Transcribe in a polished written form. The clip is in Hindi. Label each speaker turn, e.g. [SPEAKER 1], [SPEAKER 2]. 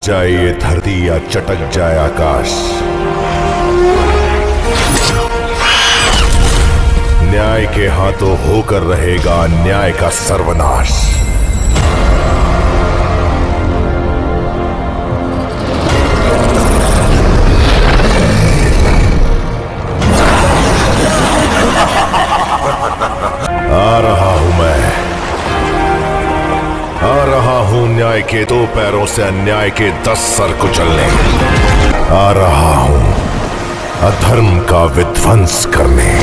[SPEAKER 1] जाए ये धरती या चटक जाए आकाश, न्याय के हाथों होकर रहेगा अन्याय का सर्वनाश। आ रहा हूं मैं, आ रहा हूं न्याय के 2 पैरों से अन्याय के 10 सर कुचलने। आ रहा हूं अधर्म का विध्वंस करने।